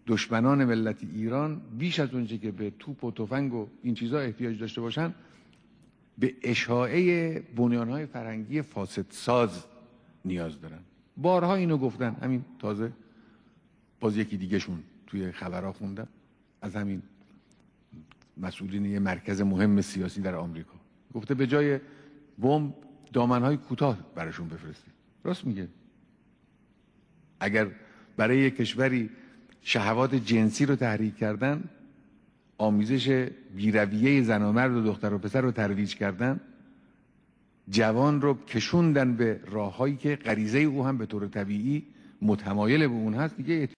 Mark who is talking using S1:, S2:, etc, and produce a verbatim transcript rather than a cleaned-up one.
S1: دشمنان ملت ایران بیش از اونچه که به توپ و تفنگ و این چیزا احتیاج داشته باشن به اشاعه بنیانهای فرهنگی فاسدساز نیاز دارن. بارها اینو گفتن، همین تازه باز یکی دیگه شون توی خبرها خوندم از همین مسئولین یه مرکز مهم سیاسی در آمریکا، گفته به جای بمب دامنهای کوتاه براشون بفرستید. راست میگه. اگر برای یک کشوری شهوات جنسی رو تحریک کردن، آمیزش بیرویه زن و مرد و دختر و پسر رو ترویج کردن، جوان رو کشوندن به راههایی که غریزه او هم به طور طبیعی متمایل به اون هست، دیگه